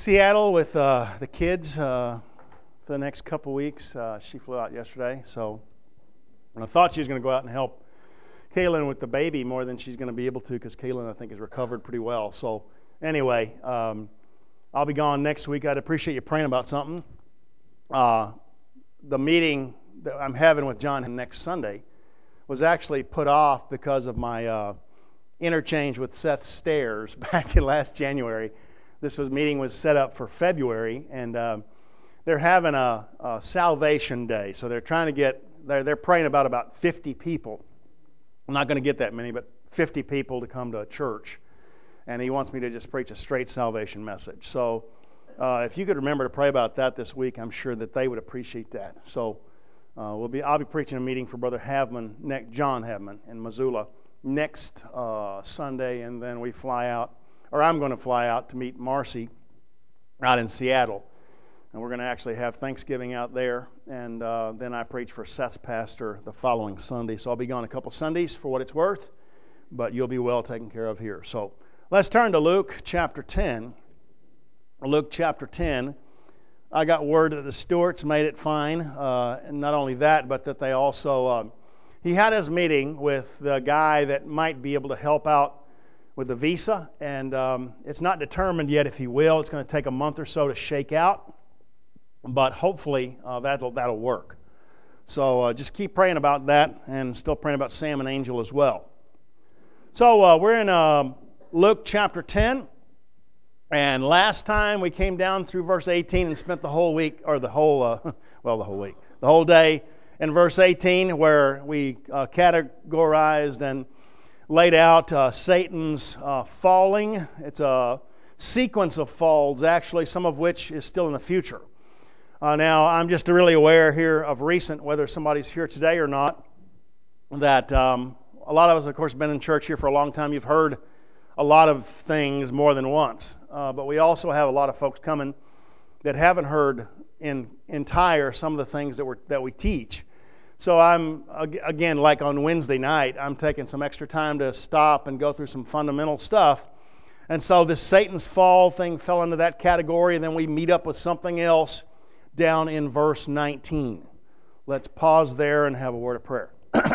Seattle with the kids for the next couple weeks. She flew out yesterday, so I thought she was going to go out and help Kaylin with the baby more than she's going to be able to, because Kaylin, I think, has recovered pretty well. So anyway, I'll be gone next week. I'd appreciate you praying about something. The meeting that I'm having with John next Sunday was actually put off because of my interchange with Seth Stairs back in last January. This meeting was set up for February, and they're having a salvation day. So they're trying to get, they're praying about 50 people. I'm not going to get that many, but 50 people to come to a church. And he wants me to just preach a straight salvation message. So if you could remember to pray about that this week, I'm sure that they would appreciate that. So I'll be preaching a meeting for Brother Havman, John Havman in Missoula next Sunday, and then we fly out. Or I'm going to fly out to meet Marcy out in Seattle. And we're going to actually have Thanksgiving out there. And then I preach for Seth's pastor the following Sunday. So I'll be gone a couple Sundays for what it's worth. But you'll be well taken care of here. So let's turn to Luke chapter 10. Luke chapter 10. I got word that the Stewarts made it fine. And not only that, but that they also... he had his meeting with the guy that might be able to help out with the visa, and it's not determined yet if he will. It's going to take a month or so to shake out, but hopefully that'll work. So just keep praying about that, and still praying about Sam and Angel as well. So we're in Luke chapter 10, and last time we came down through verse 18 and spent the whole week, or the whole day in verse 18, where we categorized and laid out Satan's falling. It's a sequence of falls, actually, some of which is still in the future. Now, I'm just really aware here of recent, whether somebody's here today or not, that a lot of us, of course, have been in church here for a long time. You've heard a lot of things more than once. But we also have a lot of folks coming that haven't heard in entire some of the things that we teach. So I'm, again, like on Wednesday night, I'm taking some extra time to stop and go through some fundamental stuff. And so this Satan's fall thing fell into that category, and then we meet up with something else down in verse 19. Let's pause there and have a word of prayer.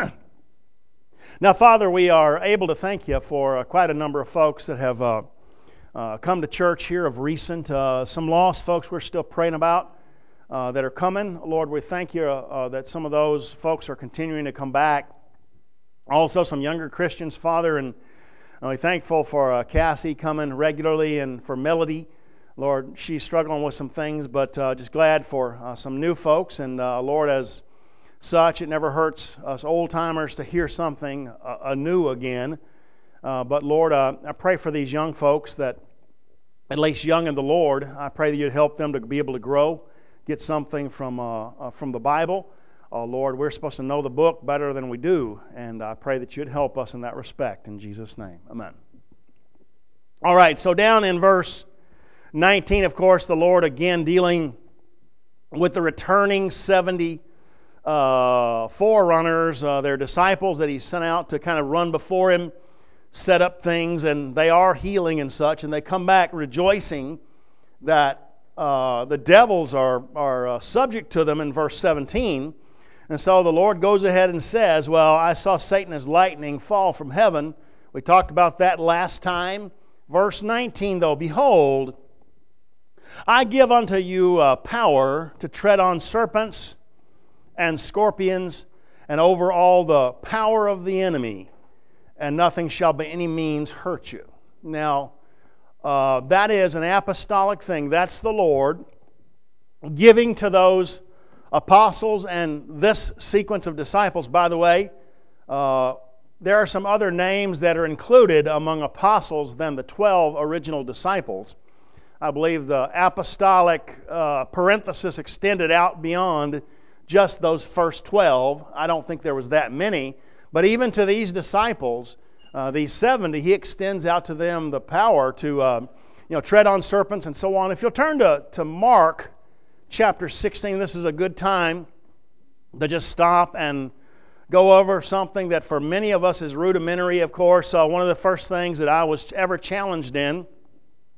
Now, Father, we are able to thank you for quite a number of folks that have come to church here of recent. Some lost folks we're still praying about. That are coming. Lord, we thank you that some of those folks are continuing to come back. Also, some younger Christians, Father, and we're thankful for Cassie coming regularly, and for Melody. Lord, she's struggling with some things, but just glad for some new folks. And Lord, as such, it never hurts us old-timers to hear something anew again. But Lord, I pray for these young folks that, at least young in the Lord, I pray that you'd help them to be able to grow, get something from the Bible. Lord, we're supposed to know the book better than we do, and I pray that you'd help us in that respect. In Jesus' name, amen. All right, so down in verse 19, of course, the Lord again dealing with the returning 70 forerunners, their disciples that he sent out to kind of run before him, set up things, and they are healing and such, and they come back rejoicing that the devils are subject to them in verse 17. And so the Lord goes ahead and says, well, I saw Satan as lightning fall from heaven. We talked about that last time. Verse 19, though, behold, I give unto you power to tread on serpents and scorpions and over all the power of the enemy, and nothing shall by any means hurt you. Now, that is an apostolic thing. That's the Lord giving to those apostles and this sequence of disciples. By the way, there are some other names that are included among apostles than the 12 original disciples. I believe the apostolic parenthesis extended out beyond just those first 12. I don't think there was that many. But even to these disciples, these 70, he extends out to them the power to tread on serpents and so on. If you'll turn to Mark chapter 16, this is a good time to just stop and go over something that for many of us is rudimentary, of course. One of the first things that I was ever challenged in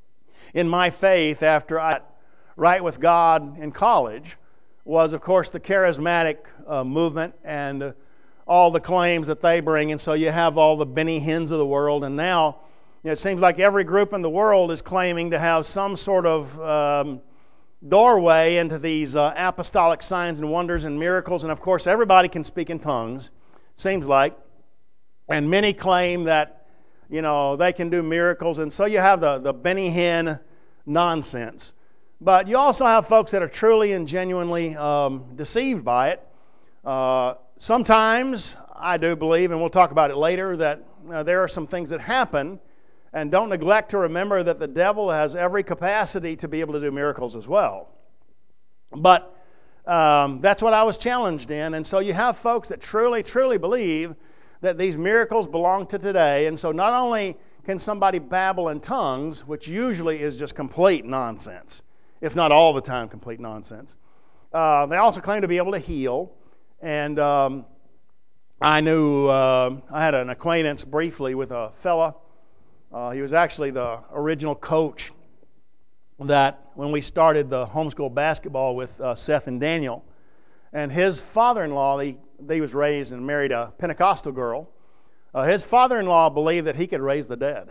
in my faith after I got right with God in college was, of course, the charismatic movement and all the claims that they bring. And so you have all the Benny Hinns of the world. And now it seems like every group in the world is claiming to have some sort of doorway into these apostolic signs and wonders and miracles. And of course, everybody can speak in tongues, seems like. And many claim that, they can do miracles. And so you have the Benny Hinn nonsense. But you also have folks that are truly and genuinely deceived by it. Sometimes, I do believe, and we'll talk about it later, that there are some things that happen. And don't neglect to remember that the devil has every capacity to be able to do miracles as well. But that's what I was challenged in. And so you have folks that truly, truly believe that these miracles belong to today. And so not only can somebody babble in tongues, which usually is just complete nonsense, if not all the time complete nonsense, they also claim to be able to heal. And I had an acquaintance briefly with a fella. He was actually the original coach that when we started the homeschool basketball with Seth and Daniel. And his father-in-law, he was raised and married a Pentecostal girl. His father-in-law believed that he could raise the dead.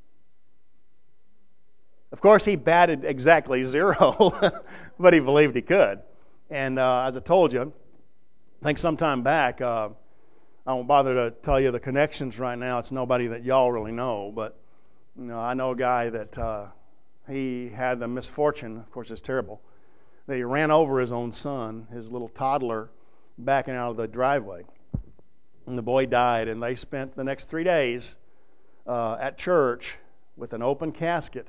Of course, he batted exactly 0, but he believed he could. And as I told you, I think sometime back, I won't bother to tell you the connections right now. It's nobody that y'all really know, but I know a guy that he had the misfortune, of course it's terrible, that he ran over his own son, his little toddler, backing out of the driveway. And the boy died, and they spent the next 3 days at church with an open casket,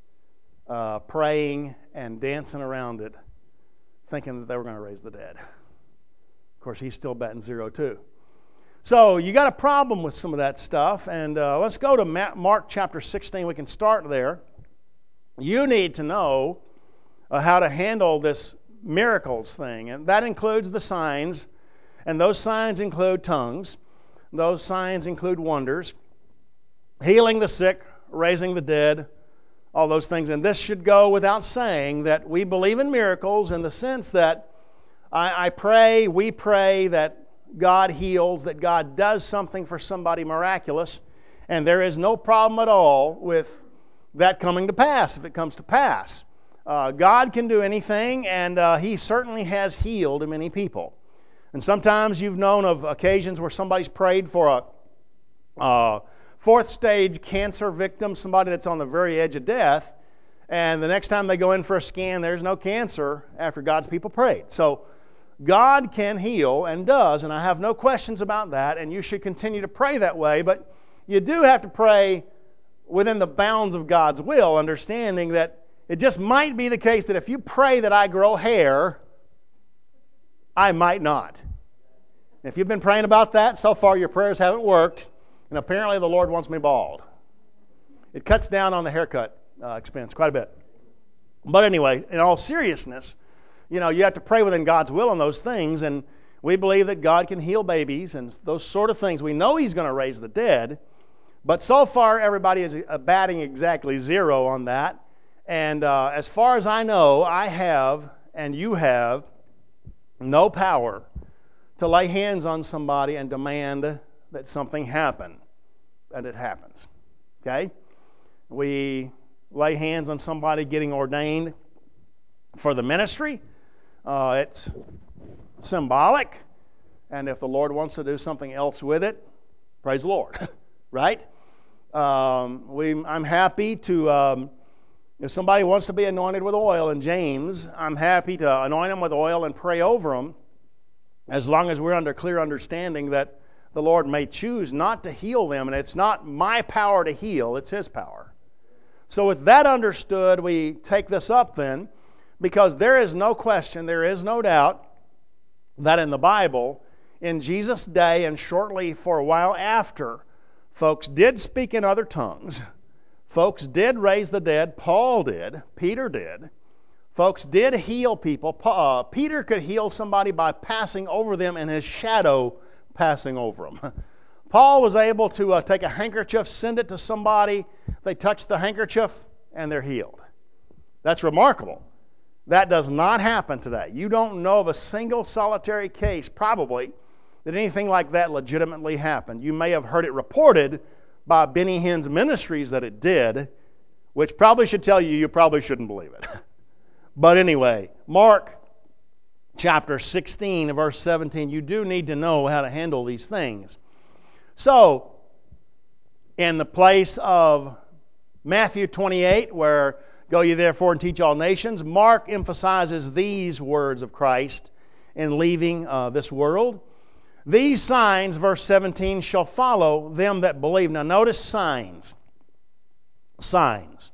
praying and dancing around it, thinking that they were going to raise the dead. Of course, he's still batting 0 too. So you got a problem with some of that stuff, and let's go to Mark chapter 16. We can start there. You need to know how to handle this miracles thing, and that includes the signs, and those signs include tongues. Those signs include wonders, healing the sick, raising the dead, all those things. And this should go without saying that we believe in miracles in the sense that we pray that God heals, that God does something for somebody miraculous, and there is no problem at all with that coming to pass if it comes to pass. God can do anything, and He certainly has healed many people. And sometimes you've known of occasions where somebody's prayed for a fourth stage cancer victim, somebody that's on the very edge of death, and the next time they go in for a scan, there's no cancer after God's people prayed. So God can heal and does, and I have no questions about that, and you should continue to pray that way, but you do have to pray within the bounds of God's will, understanding that it just might be the case that if you pray that I grow hair, I might not. If you've been praying about that, so far your prayers haven't worked, and apparently the Lord wants me bald. It cuts down on the haircut expense quite a bit. But anyway, in all seriousness, you have to pray within God's will on those things, and we believe that God can heal babies and those sort of things. We know He's going to raise the dead, but so far everybody is batting exactly 0 on that. And as far as I know, I have, and you have, no power to lay hands on somebody and demand that something happen, and it happens. Okay? We lay hands on somebody getting ordained for the ministry. It's symbolic, and if the Lord wants to do something else with it, praise the Lord, right? I'm happy to, if somebody wants to be anointed with oil in James, I'm happy to anoint them with oil and pray over them, as long as we're under clear understanding that the Lord may choose not to heal them, and it's not my power to heal, it's His power. So with that understood, we take this up then, because there is no question, there is no doubt that in the Bible, in Jesus' day and shortly for a while after, folks did speak in other tongues. Folks did raise the dead. Paul did. Peter did. Folks did heal people. Peter could heal somebody by passing over them and his shadow passing over them. Paul was able to take a handkerchief, send it to somebody. They touch the handkerchief and they're healed. That's remarkable. That does not happen today. You don't know of a single solitary case, probably, that anything like that legitimately happened. You may have heard it reported by Benny Hinn's ministries that it did, which probably should tell you probably shouldn't believe it. But anyway, Mark chapter 16, verse 17, you do need to know how to handle these things. So, in the place of Matthew 28, where go ye therefore and teach all nations, Mark emphasizes these words of Christ in leaving this world. These signs, verse 17, shall follow them that believe. Now notice signs. Signs.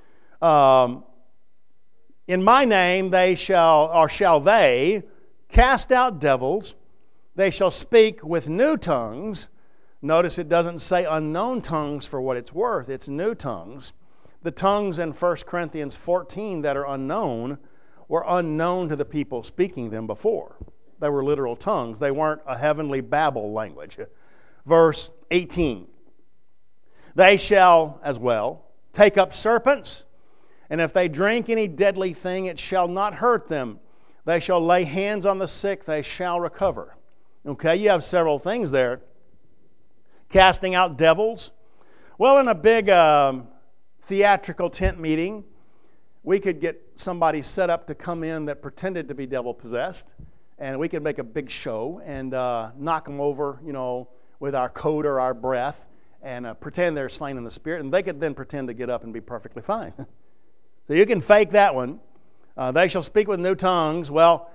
In my name they shall they cast out devils. They shall speak with new tongues. Notice it doesn't say unknown tongues for what it's worth. It's new tongues. The tongues in 1 Corinthians 14 that are unknown were unknown to the people speaking them before. They were literal tongues. They weren't a heavenly Babel language. Verse 18. They shall as well take up serpents, and if they drink any deadly thing, it shall not hurt them. They shall lay hands on the sick, they shall recover. Okay, you have several things there. Casting out devils. Well, in a big theatrical tent meeting, we could get somebody set up to come in that pretended to be devil-possessed, and we could make a big show and knock them over, with our coat or our breath, and pretend they're slain in the spirit, and they could then pretend to get up and be perfectly fine. So you can fake that one. They shall speak with new tongues. Well,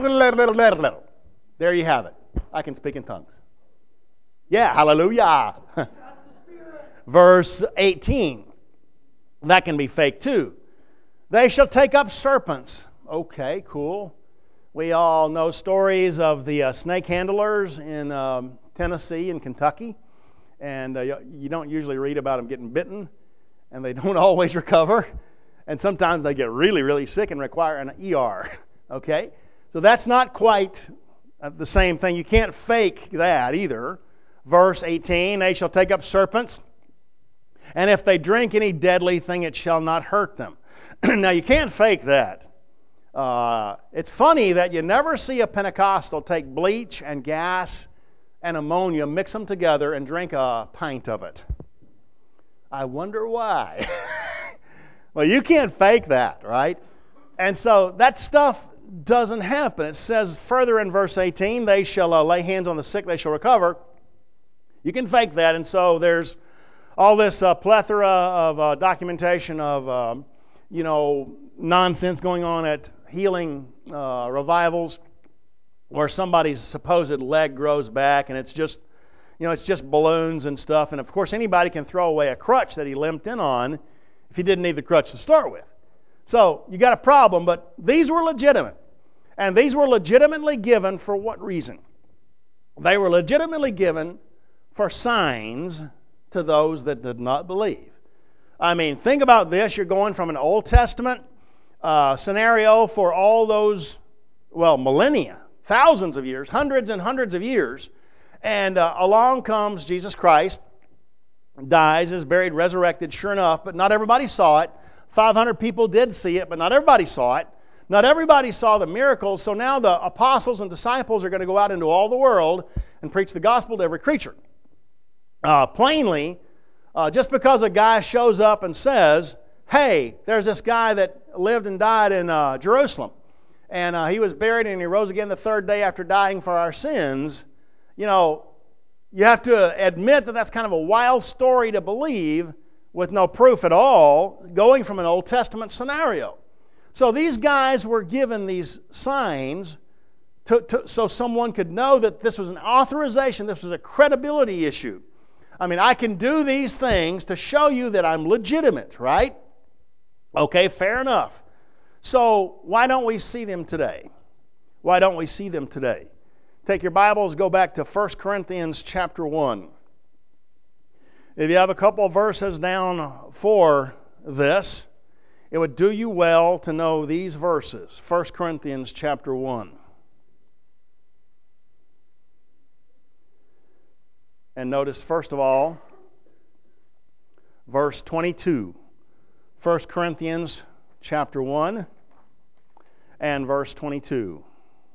there you have it. I can speak in tongues. Yeah, hallelujah. Verse 18. That can be fake too. They shall take up serpents. Okay, cool. We all know stories of the snake handlers in Tennessee and Kentucky. And you don't usually read about them getting bitten. And they don't always recover. And sometimes they get really, really sick and require an ER. Okay? So that's not quite the same thing. You can't fake that either. Verse 18, they shall take up serpents, and if they drink any deadly thing, it shall not hurt them. Now, you can't fake that. It's funny that you never see a Pentecostal take bleach and gas and ammonia, mix them together, and drink a pint of it. I wonder why. Well, you can't fake that, right? And so that stuff doesn't happen. It says further in verse 18, they shall lay hands on the sick, they shall recover. You can fake that, and so there's all this plethora of documentation of, nonsense going on at healing revivals where somebody's supposed leg grows back, and it's just balloons and stuff. And of course, anybody can throw away a crutch that he limped in on if he didn't need the crutch to start with. So you got a problem, but these were legitimate. And these were legitimately given for what reason? They were legitimately given for signs to those that did not believe. I mean, think about this. You're going from an Old Testament scenario for all those, millennia, thousands of years, hundreds and hundreds of years, and along comes Jesus Christ, dies, is buried, resurrected, sure enough, but not everybody saw it. 500 people did see it, but not everybody saw it. Not everybody saw the miracles, so now the apostles and disciples are going to go out into all the world and preach the gospel to every creature. Plainly, just because a guy shows up and says, hey, there's this guy that lived and died in Jerusalem, and he was buried and he rose again the third day after dying for our sins, you have to admit that that's kind of a wild story to believe with no proof at all, going from an Old Testament scenario. So these guys were given these signs so someone could know that this was an authorization, this was a credibility issue. I mean, I can do these things to show you that I'm legitimate, right? Okay, fair enough. So why don't we see them today? Why don't we see them today? Take your Bibles, go back to 1 Corinthians chapter 1. If you have a couple of verses down for this, it would do you well to know these verses. 1 Corinthians chapter 1. And notice, first of all, verse 22. 1 Corinthians chapter 1 and verse 22.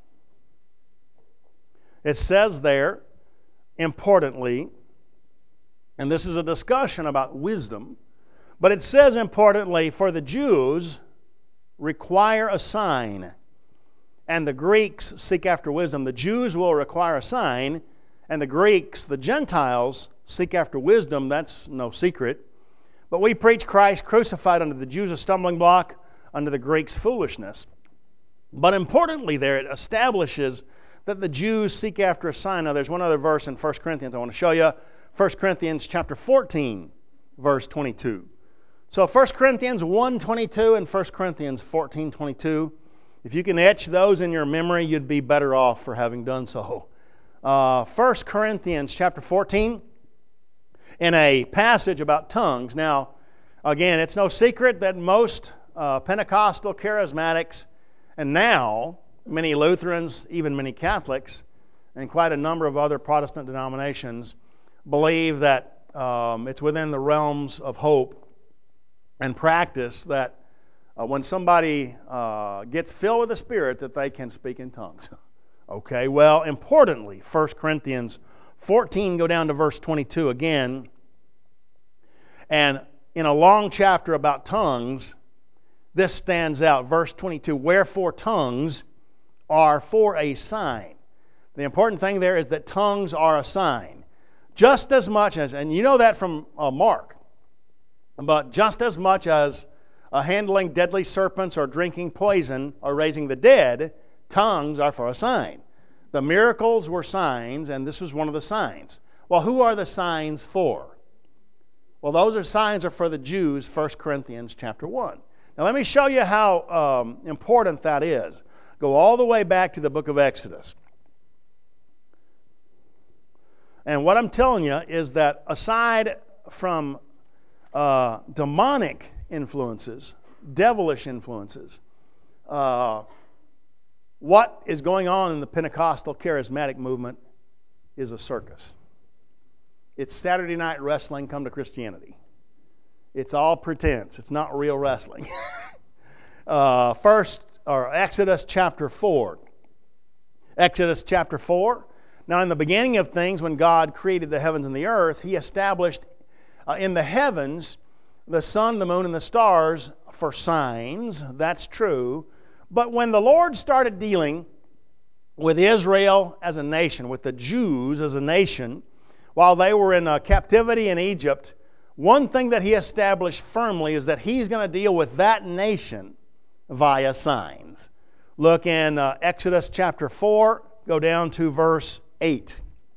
It says there, importantly, and this is a discussion about wisdom, but it says importantly, for the Jews require a sign, and the Greeks seek after wisdom. The Jews will require a sign, and the Greeks, the Gentiles, seek after wisdom. That's no secret. But we preach Christ crucified, unto the Jews a stumbling block, unto the Greeks foolishness. But importantly there, it establishes that the Jews seek after a sign. Now there's one other verse in 1 Corinthians I want to show you. 1 Corinthians chapter 14, verse 22. So 1 Corinthians 1:22 and 1 Corinthians 14:22. If you can etch those in your memory, you'd be better off for having done so. 1 Corinthians chapter 14, in a passage about tongues. Now, again, it's no secret that most Pentecostal charismatics, and now many Lutherans, even many Catholics, and quite a number of other Protestant denominations, believe that it's within the realms of hope and practice that when somebody gets filled with the Spirit, that they can speak in tongues. Okay, well, importantly, 1 Corinthians 14, go down to verse 22 again. And in a long chapter about tongues, this stands out. Verse 22, wherefore tongues are for a sign. The important thing there is that tongues are a sign. Just as much as, and you know that from Mark, but just as much as handling deadly serpents or drinking poison or raising the dead, tongues are for a sign. The miracles were signs, and this was one of the signs. Well, who are the signs for? Well, those signs are for the Jews, 1 Corinthians chapter 1. Now let me show you how important that is. Go all the way back to the book of Exodus. And what I'm telling you is that aside from demonic influences, devilish influences, what is going on in the Pentecostal charismatic movement is a circus. It's Saturday night wrestling come to Christianity. It's all pretense. It's not real wrestling. Exodus chapter 4. Exodus chapter 4. Now in the beginning of things, when God created the heavens and the earth, He established in the heavens the sun, the moon, and the stars for signs. That's true. But when the Lord started dealing with Israel as a nation, with the Jews as a nation, while they were in captivity in Egypt, one thing that He established firmly is that He's going to deal with that nation via signs. Look in Exodus chapter 4, go down to verse 8.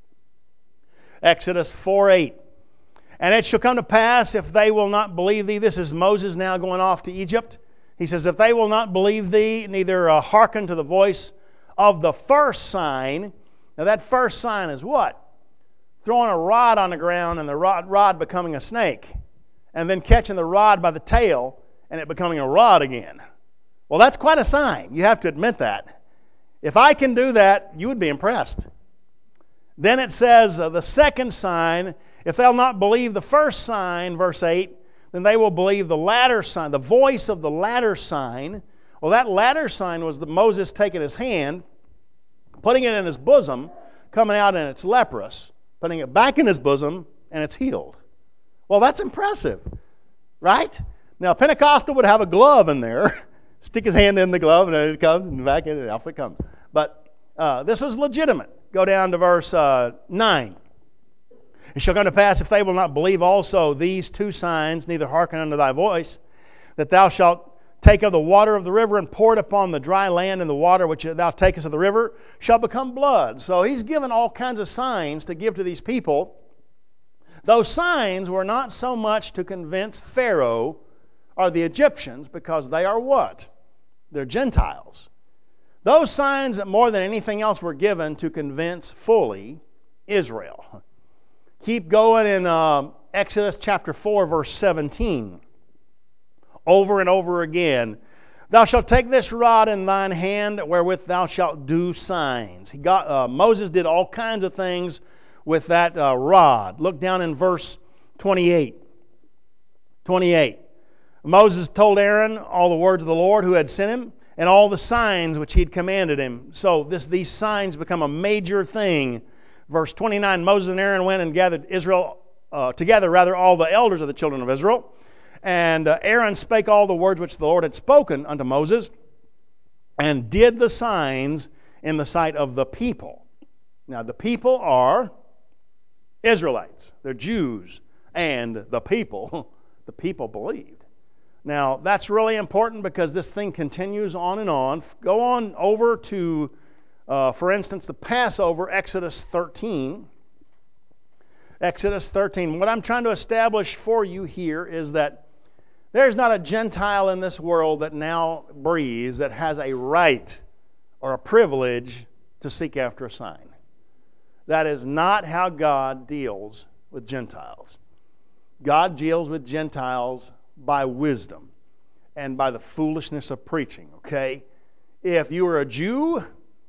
Exodus 4:8. And it shall come to pass, if they will not believe thee, this is Moses now going off to Egypt. He says, if they will not believe thee, neither hearken to the voice of the first sign. Now that first sign is what? Throwing a rod on the ground and the rod becoming a snake, and then catching the rod by the tail and it becoming a rod again. Well, that's quite a sign. You have to admit that. If I can do that, you would be impressed. Then it says the second sign, if they'll not believe the first sign, verse 8, then they will believe the latter sign, the voice of the latter sign. Well, that latter sign was Moses taking his hand, putting it in his bosom, coming out and it's leprous, putting it back in his bosom, and it's healed. Well, that's impressive, right? Now, Pentecostal would have a glove in there, stick his hand in the glove, and then it comes, and back in, and off it comes. But this was legitimate. Go down to verse 9. It shall come to pass, if they will not believe also these two signs, neither hearken unto thy voice, that thou shalt take of the water of the river and pour it upon the dry land, and the water which thou takest of the river shall become blood. So he's given all kinds of signs to give to these people. Those signs were not so much to convince Pharaoh or the Egyptians, because they are what? They're Gentiles. Those signs, more than anything else, were given to convince fully Israel. Keep going in Exodus chapter 4, verse 17. Over and over again. Thou shalt take this rod in thine hand, wherewith thou shalt do signs. Moses did all kinds of things with that rod. Look down in verse 28. 28. Moses told Aaron all the words of the Lord who had sent him and all the signs which he had commanded him. So these signs become a major thing. Verse 29, Moses and Aaron went and gathered Israel together, all the elders of the children of Israel. And Aaron spake all the words which the Lord had spoken unto Moses, and did the signs in the sight of the people. Now the people are Israelites. They're Jews. And the people believed. Now, that's really important because this thing continues on and on. Go on over to, for instance, the Passover, Exodus 13. Exodus 13. What I'm trying to establish for you here is that there's not a Gentile in this world that now breathes that has a right or a privilege to seek after a sign. That is not how God deals with Gentiles. God deals with Gentiles by wisdom and by the foolishness of preaching, okay? If you were a Jew,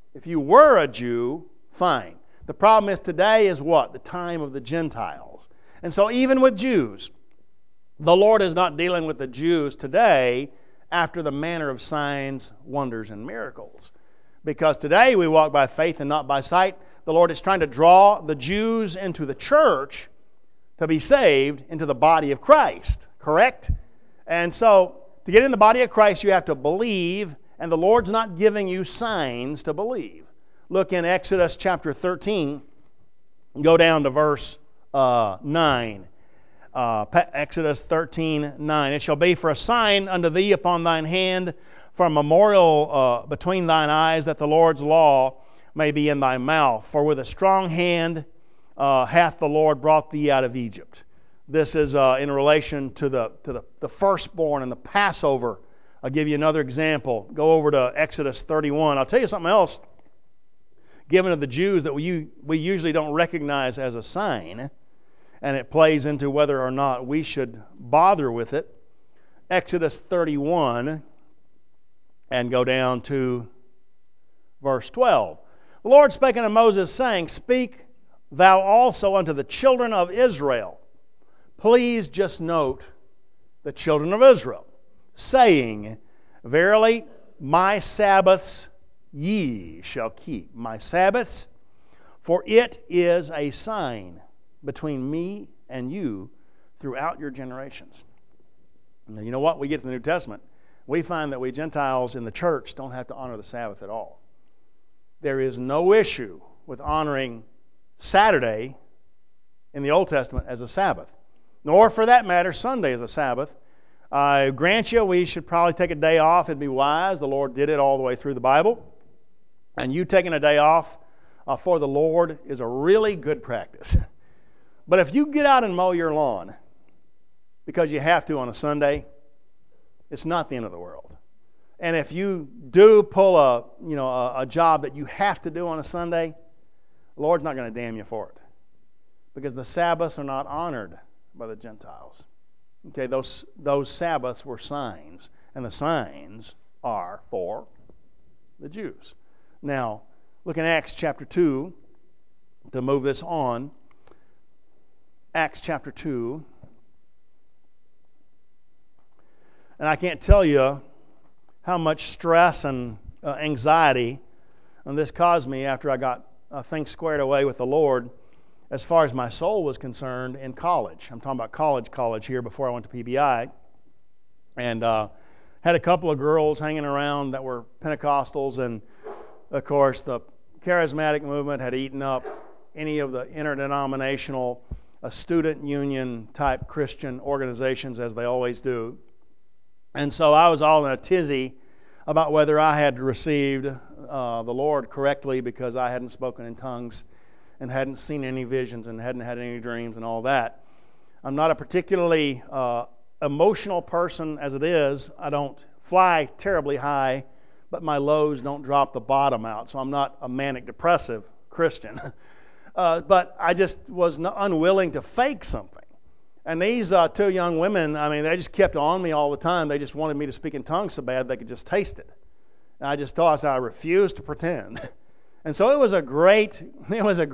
fine. The problem is today is what? The time of the Gentiles. And so even with Jews, the Lord is not dealing with the Jews today after the manner of signs, wonders, and miracles. Because today we walk by faith and not by sight. The Lord is trying to draw the Jews into the church to be saved into the body of Christ. Correct? And so, to get in the body of Christ, you have to believe, and the Lord's not giving you signs to believe. Look in Exodus chapter 13, go down to verse 9. Exodus 13:9. It shall be for a sign unto thee upon thine hand, for a memorial between thine eyes, that the Lord's law may be in thy mouth. For with a strong hand hath the Lord brought thee out of Egypt. This is in relation to the firstborn and the Passover. I'll give you another example. Go over to Exodus 31. I'll tell you something else given to the Jews that we usually don't recognize as a sign, and it plays into whether or not we should bother with it. Exodus 31, and go down to verse 12. The Lord spake unto Moses, saying, Speak thou also unto the children of Israel. Please just note the children of Israel, saying, Verily, my Sabbaths ye shall keep. My Sabbaths, for it is a sign between me and you throughout your generations. Now, you know what? We get to the New Testament. We find that we Gentiles in the church don't have to honor the Sabbath at all. There is no issue with honoring Saturday in the Old Testament as a Sabbath, nor for that matter Sunday as a Sabbath. I grant you we should probably take a day off. It'd be wise. The Lord did it all the way through the Bible. And you taking a day off for the Lord is a really good practice. But if you get out and mow your lawn because you have to on a Sunday, it's not the end of the world. And if you do pull a job that you have to do on a Sunday, the Lord's not going to damn you for it, because the Sabbaths are not honored by the Gentiles. Okay, those Sabbaths were signs, and the signs are for the Jews. Now, look in Acts chapter 2 to move this on. Acts chapter 2. And I can't tell you how much stress and anxiety this caused me after I got things squared away with the Lord as far as my soul was concerned in college. I'm talking about college here before I went to PBI. And had a couple of girls hanging around that were Pentecostals, and of course the charismatic movement had eaten up any of the interdenominational student union type Christian organizations, as they always do. And so I was all in a tizzy about whether I had received the Lord correctly, because I hadn't spoken in tongues and hadn't seen any visions and hadn't had any dreams and all that. I'm not a particularly emotional person as it is. I don't fly terribly high, but my lows don't drop the bottom out. So I'm not a manic depressive Christian. But I just was unwilling to fake something. And these two young women, they just kept on me all the time. They just wanted me to speak in tongues so bad they could just taste it. And I just thought, I refused to pretend. And so it was a great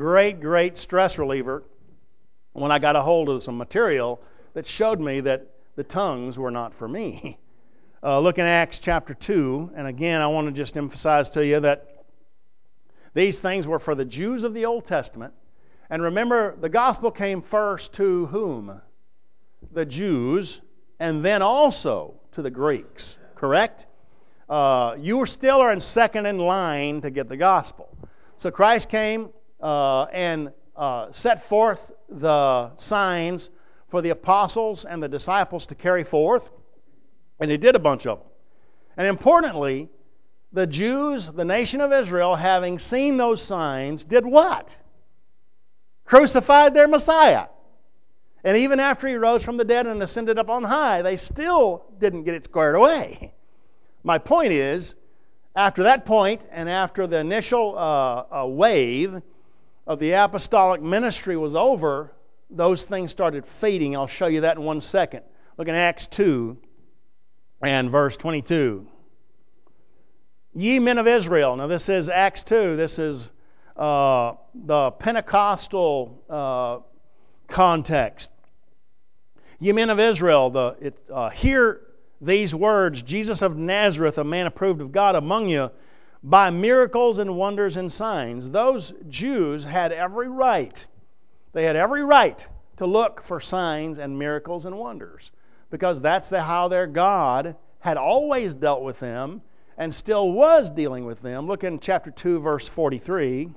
stress reliever when I got a hold of some material that showed me that the tongues were not for me. Look in Acts chapter 2, and again, I want to just emphasize to you that these things were for the Jews of the Old Testament. And remember, the gospel came first to whom? The Jews, and then also to the Greeks, correct? You still are in second in line to get the gospel. So Christ came and set forth the signs for the apostles and the disciples to carry forth, and He did a bunch of them. And importantly, the Jews, the nation of Israel, having seen those signs, did what? Crucified their Messiah. And even after He rose from the dead and ascended up on high, they still didn't get it squared away. My point is, after that point, and after the initial wave of the apostolic ministry was over, those things started fading. I'll show you that in 1 second. Look in Acts 2 and verse 22. Ye men of Israel. Now this is Acts 2. This is the Pentecostal context. Ye men of Israel, hear these words, Jesus of Nazareth, a man approved of God among you, by miracles and wonders and signs. Those Jews had every right. They had every right to look for signs and miracles and wonders, because that's how their God had always dealt with them and still was dealing with them. Look in chapter 2, verse 43.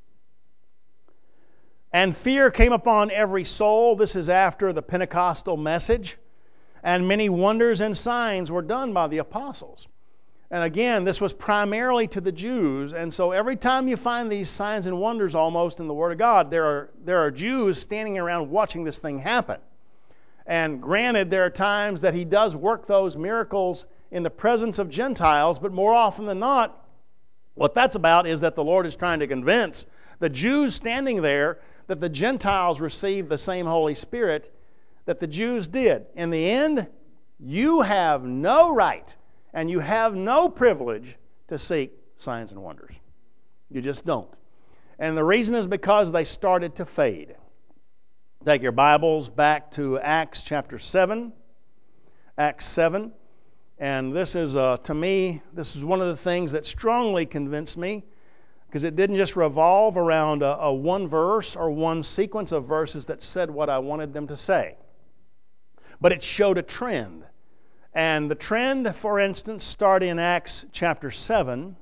And fear came upon every soul. This is after the Pentecostal message. And many wonders and signs were done by the apostles. And again, this was primarily to the Jews. And so every time you find these signs and wonders almost in the Word of God, there are Jews standing around watching this thing happen. And granted, there are times that He does work those miracles in the presence of Gentiles, but more often than not, what that's about is that the Lord is trying to convince the Jews standing there that the Gentiles received the same Holy Spirit that the Jews did. In the end, you have no right and you have no privilege to seek signs and wonders. You just don't. And the reason is because they started to fade. Take your Bibles back to Acts chapter 7. Acts 7. And this is, to me, this is one of the things that strongly convinced me, because it didn't just revolve around a one verse or one sequence of verses that said what I wanted them to say. But it showed a trend. And the trend, for instance, started in Acts chapter 7.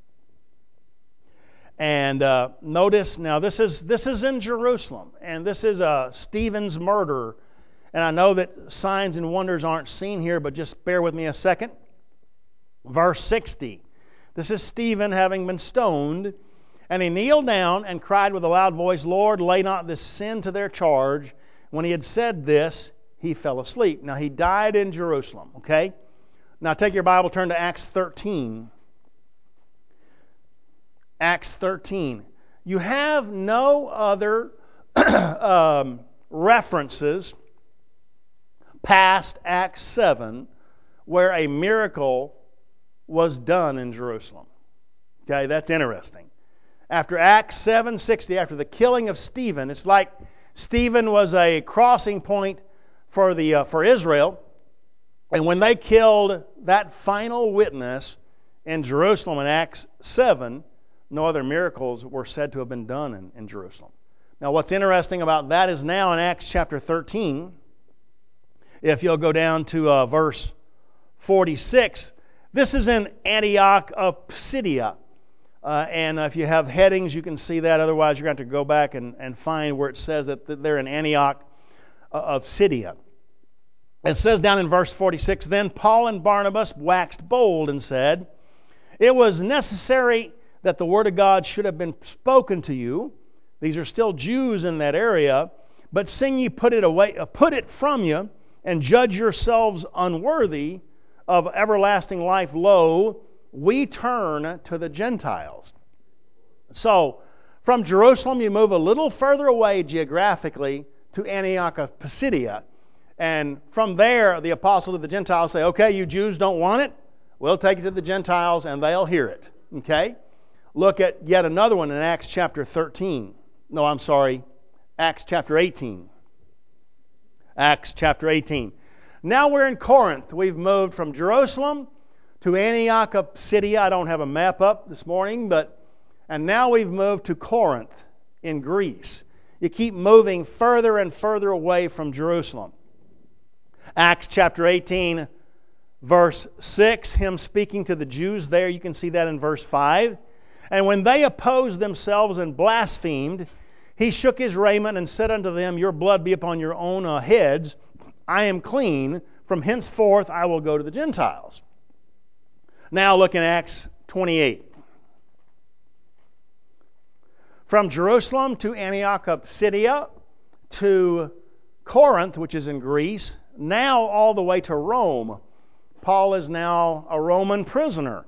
And notice, now this is in Jerusalem, and this is Stephen's murder. And I know that signs and wonders aren't seen here, but just bear with me a second. Verse 60. This is Stephen having been stoned, and he kneeled down and cried with a loud voice, Lord, lay not this sin to their charge. When he had said this, he fell asleep. Now, he died in Jerusalem, okay? Now, take your Bible, turn to Acts 13. Acts 13. You have no other references past Acts 7 where a miracle was done in Jerusalem. Okay, that's interesting. After Acts 7:60, after the killing of Stephen, it's like Stephen was a crossing point for Israel, and when they killed that final witness in Jerusalem in Acts 7, no other miracles were said to have been done in Jerusalem. Now, what's interesting about that is now in Acts chapter 13, if you'll go down to verse 46, this is in Antioch of Pisidia. And if you have headings, you can see that. Otherwise, you're going to have to go back and find where it says that they're in Antioch of Pisidia. It says down in verse 46, Then Paul and Barnabas waxed bold and said, It was necessary that the word of God should have been spoken to you. These are still Jews in that area. But seeing ye put it from you, and judge yourselves unworthy of everlasting life, lo, we turn to the Gentiles. So, from Jerusalem, you move a little further away geographically to Antioch of Pisidia. And from there, the apostle to the Gentiles say, okay, you Jews don't want it? We'll take it to the Gentiles and they'll hear it. Okay? Look at yet another one in Acts chapter 13. No, I'm sorry, Acts chapter 18. Acts chapter 18. Now we're in Corinth. We've moved from Jerusalem to Antioch of Pisidia. I don't have a map up this morning, and now we've moved to Corinth in Greece. You keep moving further and further away from Jerusalem. Acts chapter 18, verse 6, him speaking to the Jews there, you can see that in verse 5. And when they opposed themselves and blasphemed, he shook his raiment and said unto them, Your blood be upon your own heads. I am clean. From henceforth I will go to the Gentiles. Now look in Acts 28. From Jerusalem to Antioch of Pisidia to Corinth, which is in Greece, now all the way to Rome. Paul is now a Roman prisoner.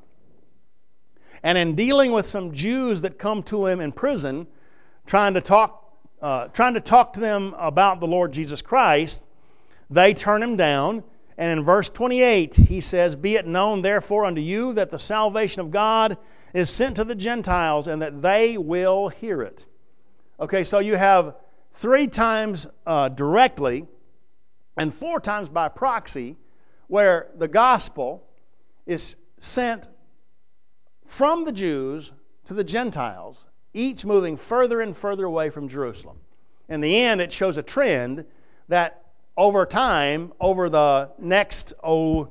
And in dealing with some Jews that come to him in prison, trying to talk to them about the Lord Jesus Christ, they turn him down. And in verse 28, he says, Be it known therefore unto you that the salvation of God is sent to the Gentiles, and that they will hear it. Okay, so you have 3 times directly and 4 times by proxy where the gospel is sent from the Jews to the Gentiles, each moving further and further away from Jerusalem. In the end, it shows a trend that over time, over the next, 20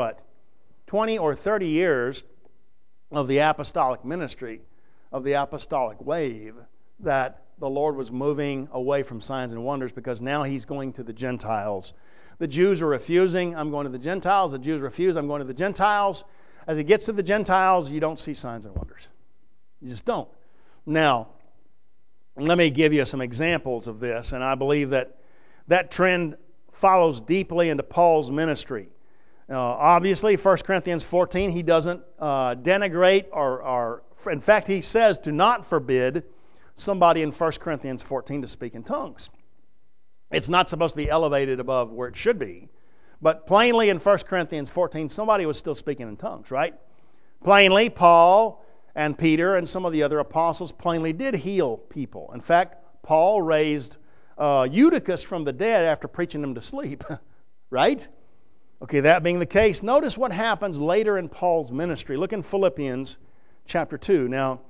or 30 years of the apostolic ministry, of the apostolic wave, that the Lord was moving away from signs and wonders because now He's going to the Gentiles. The Jews are refusing, I'm going to the Gentiles. The Jews refuse, I'm going to the Gentiles. As He gets to the Gentiles, you don't see signs and wonders. You just don't. Now, let me give you some examples of this, and I believe that that trend follows deeply into Paul's ministry. Obviously, 1 Corinthians 14, he doesn't denigrate or in fact, he says to not forbid somebody in 1 Corinthians 14 to speak in tongues. It's not supposed to be elevated above where it should be. But plainly in 1 Corinthians 14, somebody was still speaking in tongues, right? Plainly, Paul and Peter and some of the other apostles plainly did heal people. In fact, Paul raised Eutychus from the dead after preaching him to sleep, right? Okay, that being the case, notice what happens later in Paul's ministry. Look in Philippians chapter 2. Now,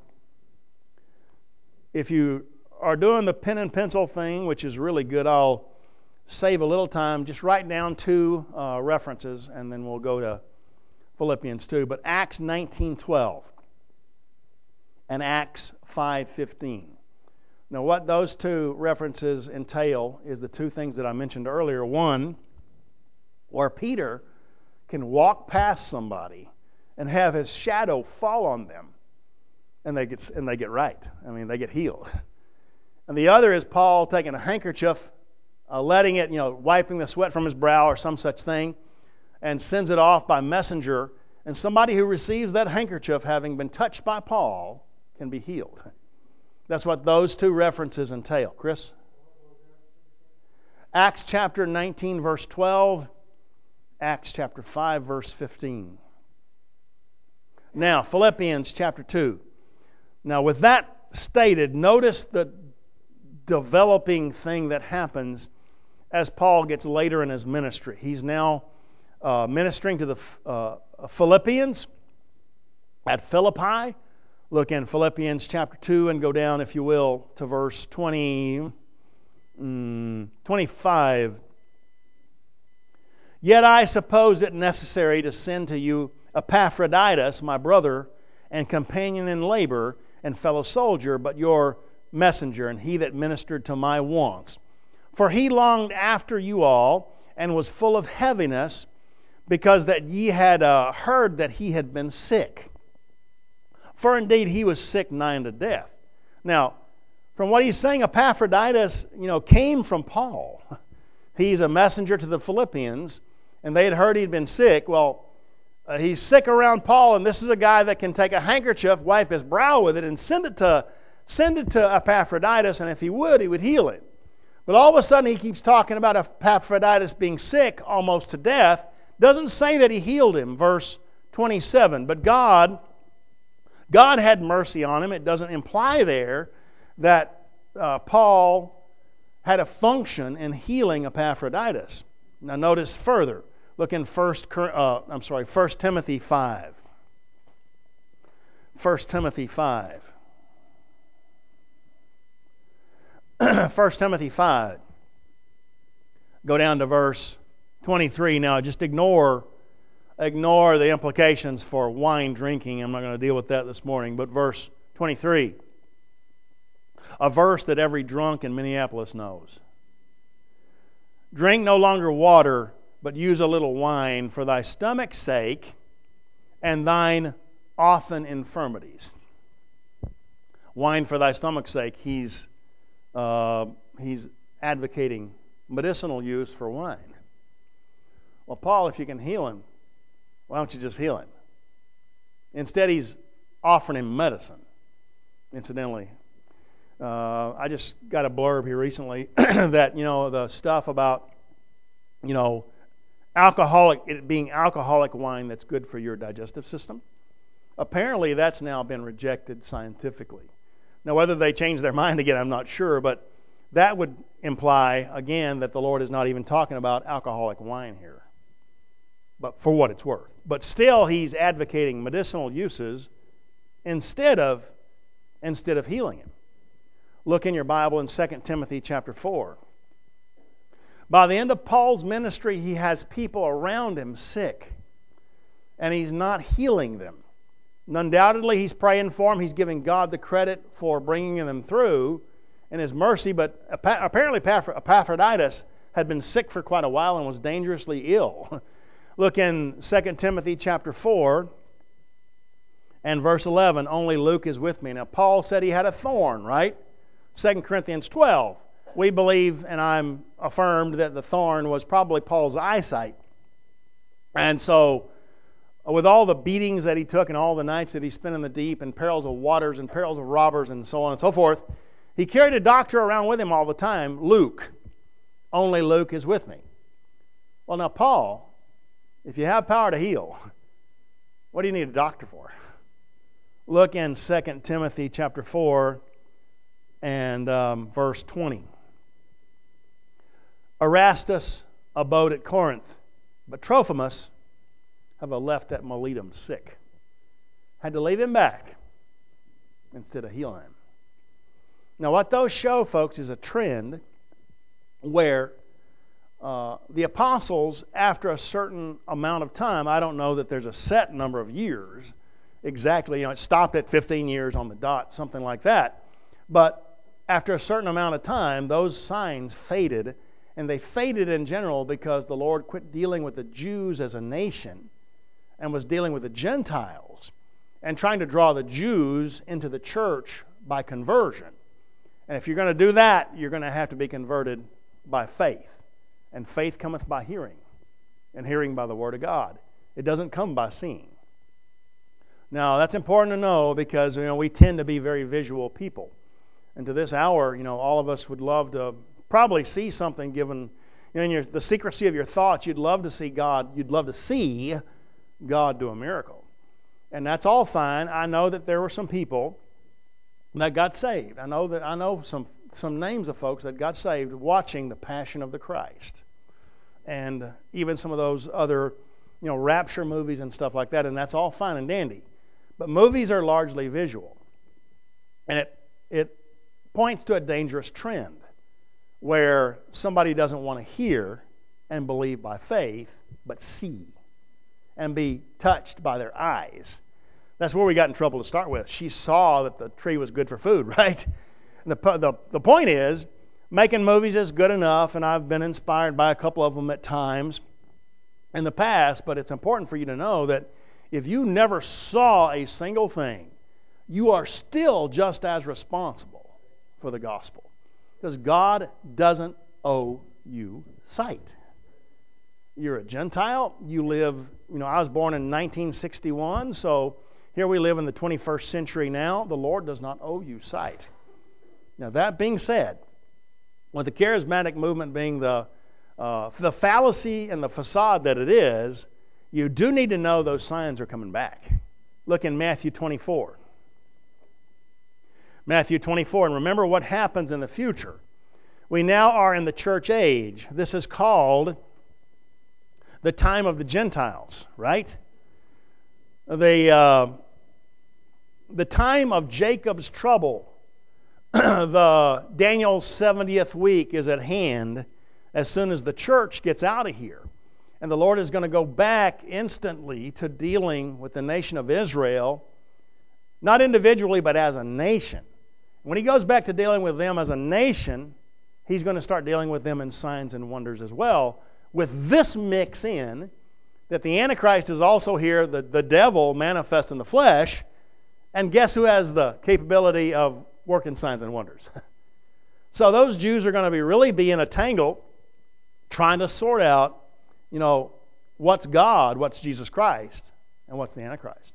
if you are doing the pen and pencil thing, which is really good, I'll save a little time. Just write down 2 references, and then we'll go to Philippians 2. But Acts 19:12 and Acts 5:15. Now, what those 2 references entail is the 2 things that I mentioned earlier. One, where Peter can walk past somebody and have his shadow fall on them, and they get right. I mean, they get healed. And the other is Paul taking a handkerchief, letting it, wiping the sweat from his brow or some such thing, and sends it off by messenger. And somebody who receives that handkerchief, having been touched by Paul, can be healed. That's what those 2 references entail. Chris? Acts chapter 19, verse 12. Acts chapter 5, verse 15. Now, Philippians chapter 2. Now, with that stated, notice the developing thing that happens as Paul gets later in his ministry. He's now ministering to the Philippians at Philippi. Look in Philippians chapter 2 and go down, if you will, to verse 25. Yet I suppose it necessary to send to you Epaphroditus, my brother and companion in labor and fellow soldier, but your messenger, and he that ministered to my wants. For he longed after you all, and was full of heaviness, because that ye had heard that he had been sick. For indeed he was sick nigh unto death. Now, from what he's saying, Epaphroditus, came from Paul. He's a messenger to the Philippians, and they had heard he'd been sick. Well, he's sick around Paul, and this is a guy that can take a handkerchief, wipe his brow with it, and send it to Epaphroditus, and if he would heal it. But all of a sudden he keeps talking about Epaphroditus being sick almost to death. Doesn't say that he healed him, verse 27. But God had mercy on him. It doesn't imply there that Paul had a function in healing Epaphroditus. Now notice further. Look in 1 Timothy 5. 1 Timothy 5. 1 Timothy 5. Go down to verse 23. Now, just ignore the implications for wine drinking. I'm not going to deal with that this morning. But verse 23. A verse that every drunk in Minneapolis knows. Drink no longer water, but use a little wine for thy stomach's sake and thine often infirmities. Wine for thy stomach's sake. He's advocating medicinal use for wine. Well, Paul, if you can heal him, why don't you just heal him? Instead, he's offering him medicine. Incidentally, I just got a blurb here recently that, the stuff about, it being alcoholic wine that's good for your digestive system. Apparently, that's now been rejected scientifically. Now, whether they change their mind again, I'm not sure, but that would imply, again, that the Lord is not even talking about alcoholic wine here, but for what it's worth. But still, he's advocating medicinal uses instead of healing him. Look in your Bible in 2 Timothy chapter 4. By the end of Paul's ministry, he has people around him sick, and he's not healing them. And undoubtedly, he's praying for them. He's giving God the credit for bringing them through in His mercy. But apparently, Epaphroditus had been sick for quite a while and was dangerously ill. Look in 2 Timothy chapter 4 and verse 11. Only Luke is with me. Now, Paul said he had a thorn, right? 2 Corinthians 12. We believe, and I'm affirmed, that the thorn was probably Paul's eyesight. And so, with all the beatings that he took and all the nights that he spent in the deep and perils of waters and perils of robbers and so on and so forth, he carried a doctor around with him all the time, Luke. Only Luke is with me. Well, now, Paul, if you have power to heal, what do you need a doctor for? Look in 2 Timothy chapter 4 and verse 20. Erastus abode at Corinth, but Trophimus have I left at Miletum sick. Had to leave him back instead of healing him. Now, what those show, folks, is a trend where the apostles, after a certain amount of time, I don't know that there's a set number of years exactly, it stopped at 15 years on the dot, something like that. But after a certain amount of time, those signs faded, and they faded in general because the Lord quit dealing with the Jews as a nation and was dealing with the Gentiles and trying to draw the Jews into the church by conversion. And if you're going to do that, you're going to have to be converted by faith. And faith cometh by hearing, and hearing by the Word of God. It doesn't come by seeing. Now, that's important to know because we tend to be very visual people. And to this hour, all of us would love to probably see something given in the secrecy of your thoughts. You'd love to see God. You'd love to see God do a miracle. And that's all fine. I know that there were some people that got saved. I know some names of folks that got saved watching the Passion of the Christ. And even some of those other, rapture movies and stuff like that. And that's all fine and dandy. But movies are largely visual. And it points to a dangerous trend where somebody doesn't want to hear and believe by faith, but see and be touched by their eyes. That's where we got in trouble to start with. She saw that the tree was good for food, right? And the point is, making movies is good enough, and I've been inspired by a couple of them at times in the past, but it's important for you to know that if you never saw a single thing, you are still just as responsible for the gospel. Because God doesn't owe you sight. You're a Gentile. You live, I was born in 1961, so here we live in the 21st century now. The Lord does not owe you sight. Now, that being said, with the charismatic movement being the fallacy and the facade that it is, you do need to know those signs are coming back. Look in Matthew 24. Matthew 24, and remember what happens in the future. We now are in the church age. This is called the time of the Gentiles, right? The time of Jacob's trouble, the Daniel's 70th week is at hand as soon as the church gets out of here. And the Lord is going to go back instantly to dealing with the nation of Israel, not individually, but as a nation. When He goes back to dealing with them as a nation, He's going to start dealing with them in signs and wonders as well, with this mix in that the Antichrist is also here, the devil manifest in the flesh, and guess who has the capability of working signs and wonders? So those Jews are going to really be in a tangle trying to sort out, what's God, what's Jesus Christ, and what's the Antichrist.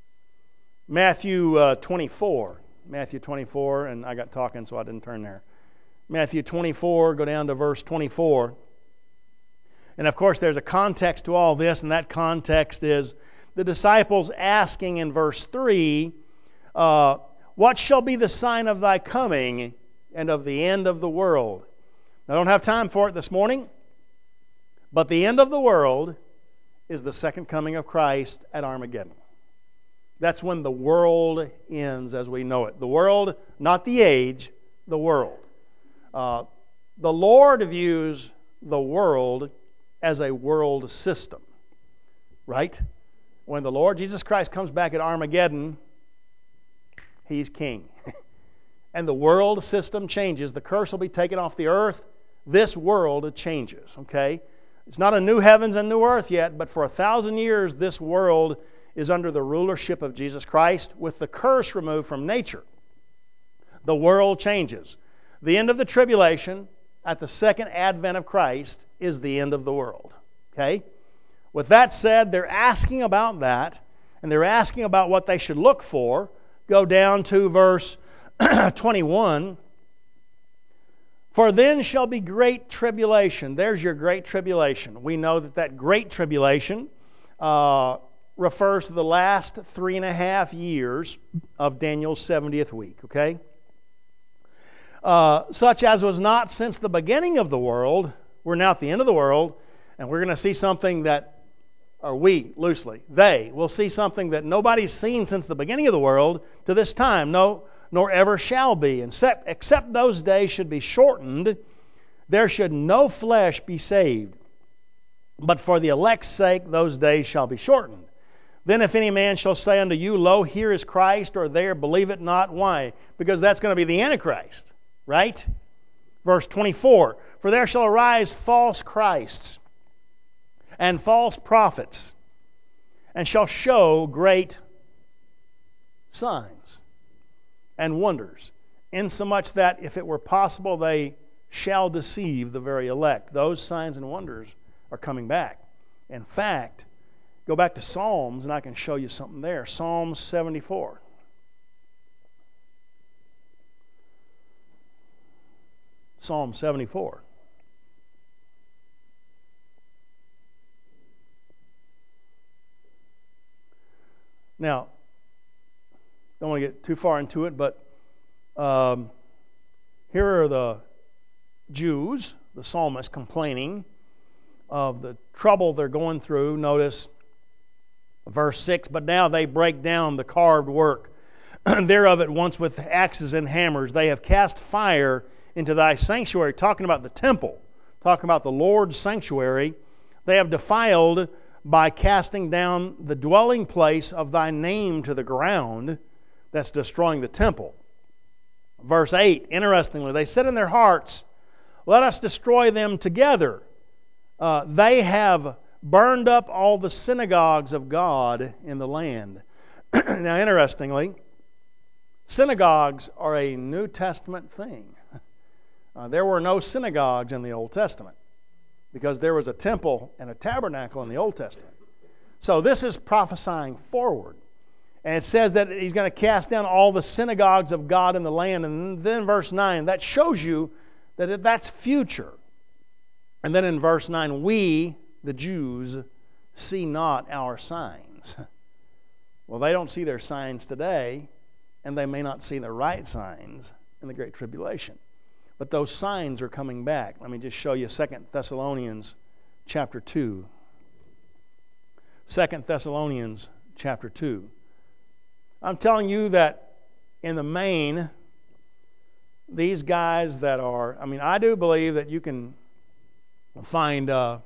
Matthew 24, and I got talking so I didn't turn there. Matthew 24, go down to verse 24. And of course there's a context to all this, and that context is the disciples asking in verse 3, what shall be the sign of thy coming and of the end of the world? I don't have time for it this morning, but the end of the world is the second coming of Christ at Armageddon. That's when the world ends as we know it. The world, not the age, the world. The Lord views the world as a world system, right? When the Lord Jesus Christ comes back at Armageddon, He's king. And the world system changes. The curse will be taken off the earth. This world changes, okay? It's not a new heavens and new earth yet, but for 1,000 years this world is under the rulership of Jesus Christ with the curse removed from nature. The world changes. The end of the tribulation at the second advent of Christ is the end of the world, okay? With that said, they're asking about that, and they're asking about what they should look for. Go down to verse 21. For then shall be great tribulation. There's your great tribulation. We know that great tribulation refers to the last 3.5 years of Daniel's 70th week, okay? Such as was not since the beginning of the world. We're now at the end of the world, and we're going to see something that, or we, loosely, they will see something that nobody's seen since the beginning of the world to this time, nor ever shall be. Except those days should be shortened, there should no flesh be saved. But for the elect's sake, those days shall be shortened. Then if any man shall say unto you, Lo, here is Christ, or there, believe it not. Why? Because that's going to be the Antichrist, right? Verse 24, for there shall arise false Christs and false prophets, and shall show great signs and wonders, insomuch that if it were possible they shall deceive the very elect. Those signs and wonders are coming back. In fact, go back to Psalms and I can show you something there. Psalm 74. Psalm 74. Now, don't want to get too far into it, but here are the Jews, the psalmist, complaining of the trouble they're going through. Notice verse 6, but now they break down the carved work thereof at once with axes and hammers. They have cast fire into thy sanctuary, talking about the temple, talking about the Lord's sanctuary. They have defiled by casting down the dwelling place of thy name to the ground. That's destroying the temple. Verse 8, interestingly, they said in their hearts, let us destroy them together. They have burned up all the synagogues of God in the land. Now, interestingly, synagogues are a New Testament thing. There were no synagogues in the Old Testament because there was a temple and a tabernacle in the Old Testament. So this is prophesying forward. And it says that He's going to cast down all the synagogues of God in the land. And then verse 9, that shows you that that's future. And then in verse 9, we, the Jews, see not our signs. Well, they don't see their signs today, and they may not see the right signs in the Great Tribulation. But those signs are coming back. Let me just show you 2 Thessalonians chapter 2. 2 Thessalonians chapter 2. I'm telling you that in the main, these guys that are, I do believe that you can find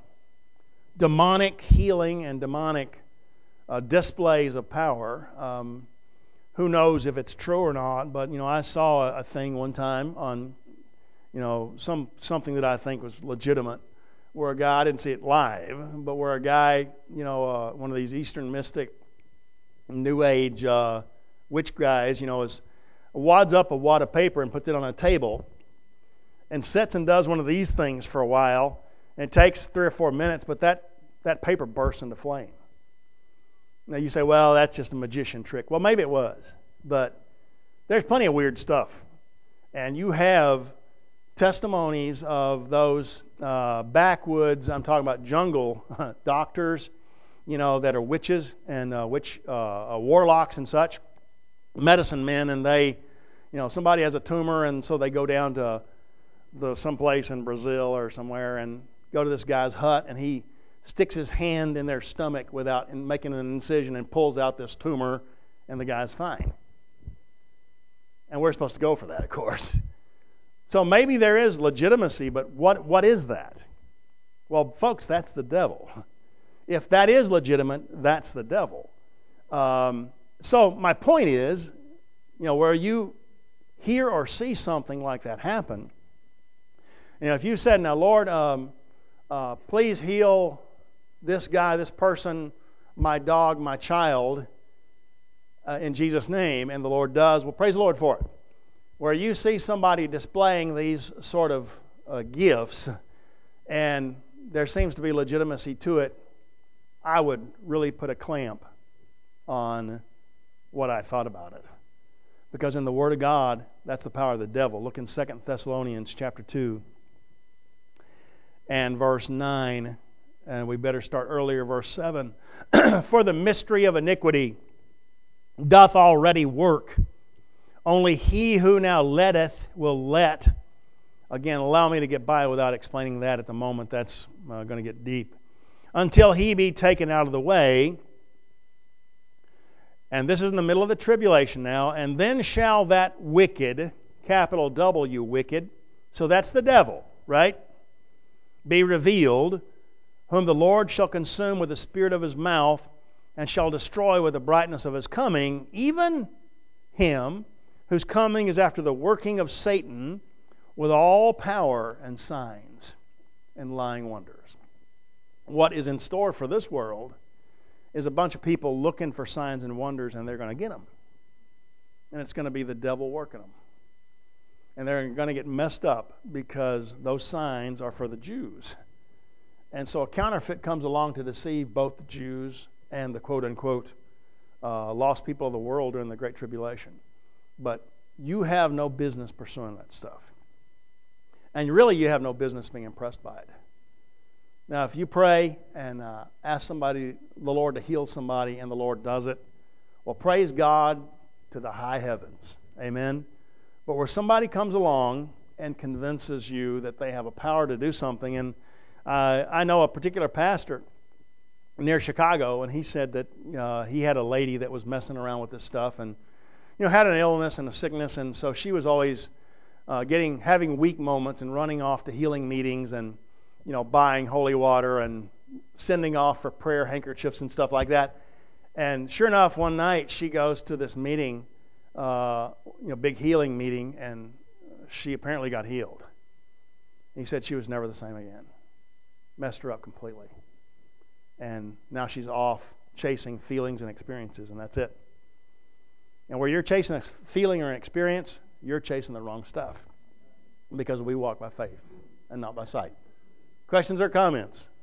demonic healing and demonic displays of power. Who knows if it's true or not, but I saw a thing one time on something that I think was legitimate, where a guy, I didn't see it live, but where a guy, one of these Eastern mystic, New Age witch guys, wads up a wad of paper and puts it on a table and sits and does one of these things for a while, and it takes 3 or 4 minutes, but that paper bursts into flame. Now you say, well, that's just a magician trick. Well, maybe it was, but there's plenty of weird stuff. And you have testimonies of those backwoods, I'm talking about jungle doctors, that are witches and warlocks and such, medicine men, and they, somebody has a tumor, and so they go down to someplace in Brazil or somewhere and go to this guy's hut, and he sticks his hand in their stomach without making an incision and pulls out this tumor, and the guy's fine. And we're supposed to go for that, of course. So maybe there is legitimacy, but what is that? Well, folks, that's the devil. If that is legitimate, that's the devil. So my point is, where you hear or see something like that happen, if you said, now, Lord, please heal this guy, this person, my dog, my child, in Jesus' name, and the Lord does, well, praise the Lord for it. Where you see somebody displaying these sort of gifts, and there seems to be legitimacy to it, I would really put a clamp on what I thought about it. Because in the Word of God, that's the power of the devil. Look in 2 Thessalonians chapter 2 and verse 9. And we better start earlier, verse 7. For the mystery of iniquity doth already work. Only he who now letteth will let. Again, allow me to get by without explaining that at the moment. That's going to get deep. Until he be taken out of the way. And this is in the middle of the tribulation now. And then shall that wicked, capital W, wicked, so that's the devil, right? Be revealed, whom the Lord shall consume with the spirit of his mouth, and shall destroy with the brightness of his coming, even him whose coming is after the working of Satan, with all power and signs and lying wonders. What is in store for this world is a bunch of people looking for signs and wonders, and they're going to get them. And it's going to be the devil working them. And they're going to get messed up because those signs are for the Jews. And so a counterfeit comes along to deceive both the Jews and the quote-unquote lost people of the world during the Great Tribulation. But you have no business pursuing that stuff. And really, you have no business being impressed by it. Now, if you pray and ask somebody, the Lord, to heal somebody, and the Lord does it, well, praise God to the high heavens. Amen? But where somebody comes along and convinces you that they have a power to do something, and I know a particular pastor near Chicago, and he said that he had a lady that was messing around with this stuff, and had an illness and a sickness, and so she was always having weak moments and running off to healing meetings and buying holy water and sending off for prayer handkerchiefs and stuff like that. And sure enough, one night she goes to this meeting, big healing meeting, and she apparently got healed. He said she was never the same again. Messed her up completely. And now she's off chasing feelings and experiences, and that's it. And where you're chasing a feeling or an experience, you're chasing the wrong stuff. Because we walk by faith and not by sight. Questions or comments?